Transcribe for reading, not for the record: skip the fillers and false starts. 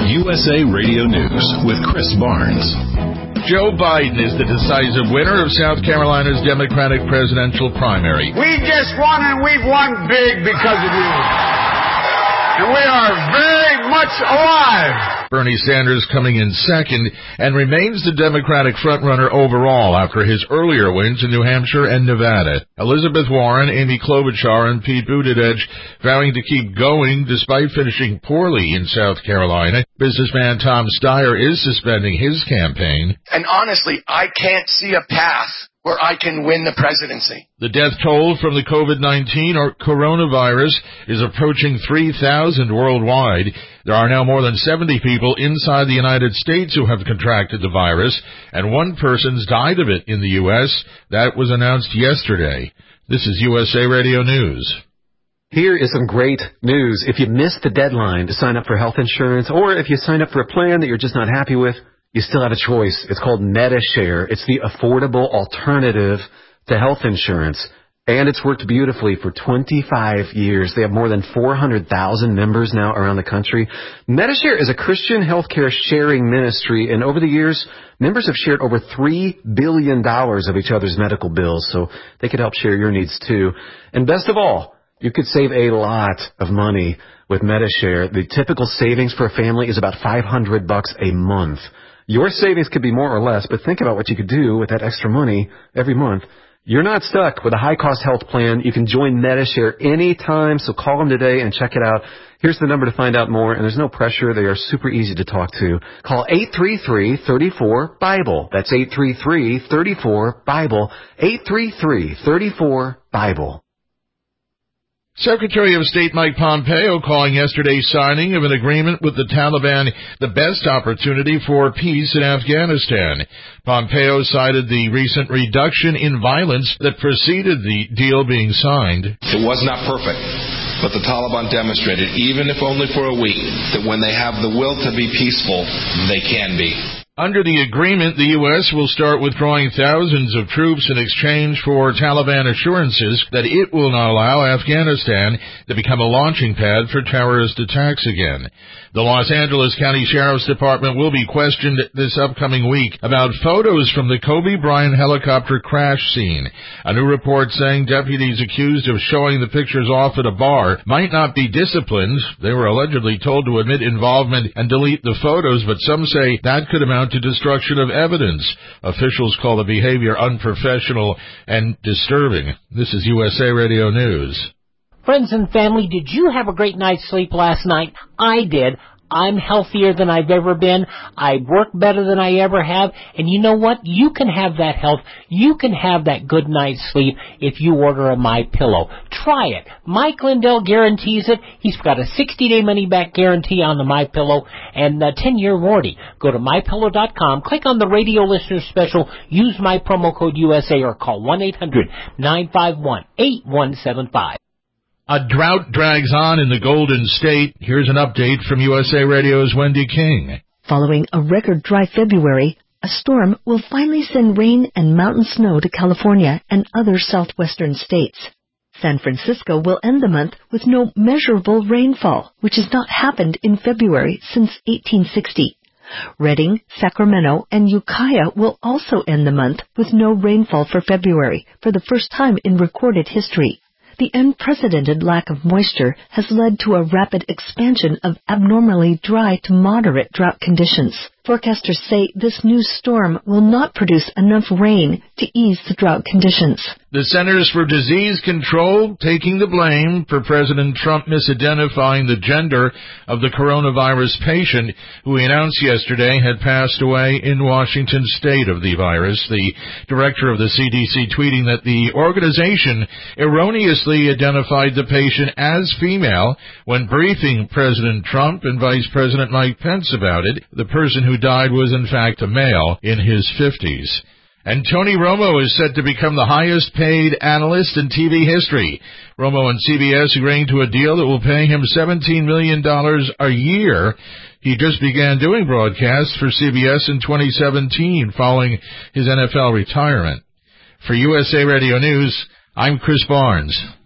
USA Radio News with Chris Barnes. Joe Biden is the decisive winner of South Carolina's Democratic presidential primary. We just won, and we've won big because of you. And we are very much alive. Bernie Sanders coming in second and remains the Democratic frontrunner overall after his earlier wins in New Hampshire and Nevada. Elizabeth Warren, Amy Klobuchar, and Pete Buttigieg vowing to keep going despite finishing poorly in South Carolina. Businessman Tom Steyer is suspending his campaign. And honestly, I can't see a path where I can win the presidency. The death toll from the COVID-19 or coronavirus is approaching 3,000 worldwide. There are now more than 70 people inside the United States who have contracted the virus, and one person's died of it in the U.S. That was announced yesterday. This is USA Radio News. Here is some great news. If you missed the deadline to sign up for health insurance, or if you signed up for a plan that you're just not happy with, you still have a choice. It's called Medi-Share. It's the affordable alternative to health insurance. And it's worked beautifully for 25 years. They have more than 400,000 members now around the country. Medi-Share is a Christian healthcare sharing ministry, and over the years, members have shared over $3 billion of each other's medical bills, so they could help share your needs too. And best of all, you could save a lot of money with Medi-Share. The typical savings for a family is about $500 a month. Your savings could be more or less, but think about what you could do with that extra money every month. You're not stuck with a high-cost health plan. You can join Medi-Share anytime, so call them today and check it out. Here's the number to find out more, and there's no pressure. They are super easy to talk to. Call 833-34-BIBLE. That's 833-34-BIBLE. 833-34-BIBLE. Secretary of State Mike Pompeo calling yesterday's signing of an agreement with the Taliban the best opportunity for peace in Afghanistan. Pompeo cited the recent reduction in violence that preceded the deal being signed. It was not perfect, but the Taliban demonstrated, even if only for a week, that when they have the will to be peaceful, they can be. Under the agreement, the U.S. will start withdrawing thousands of troops in exchange for Taliban assurances that it will not allow Afghanistan to become a launching pad for terrorist attacks again. The Los Angeles County Sheriff's Department will be questioned this upcoming week about photos from the Kobe Bryant helicopter crash scene. A new report saying deputies accused of showing the pictures off at a bar might not be disciplined. They were allegedly told to admit involvement and delete the photos, but some say that could amount to destruction of evidence. Officials call the behavior unprofessional and disturbing. This is USA Radio News. Friends and family, did you have a great night's sleep last night? I did. I'm healthier than I've ever been. I work better than I ever have. And you know what? You can have that health. You can have that good night's sleep if you order a MyPillow. Try it. Mike Lindell guarantees it. He's got a 60-day money-back guarantee on the MyPillow and a 10-year warranty. Go to MyPillow.com, click on the radio listener special, use my promo code USA, or call 1-800-951-8175. A drought drags on in the Golden State. Here's an update from USA Radio's Wendy King. Following a record dry February, a storm will finally send rain and mountain snow to California and other southwestern states. San Francisco will end the month with no measurable rainfall, which has not happened in February since 1860. Redding, Sacramento, and Ukiah will also end the month with no rainfall for February, for the first time in recorded history. The unprecedented lack of moisture has led to a rapid expansion of abnormally dry to moderate drought conditions. Forecasters say this new storm will not produce enough rain to ease the drought conditions. The Centers for Disease Control taking the blame for President Trump misidentifying the gender of the coronavirus patient who he announced yesterday had passed away in Washington state of the virus. The director of the CDC tweeting that the organization erroneously identified the patient as female when briefing President Trump and Vice President Mike Pence about it. The person who died was in fact a male in his 50s. And Tony Romo is set to become the highest paid analyst in TV history. Romo and CBS agreeing to a deal that will pay him $17 million a year. He just began doing broadcasts for CBS in 2017 following his NFL retirement. For USA Radio News, I'm Chris Barnes.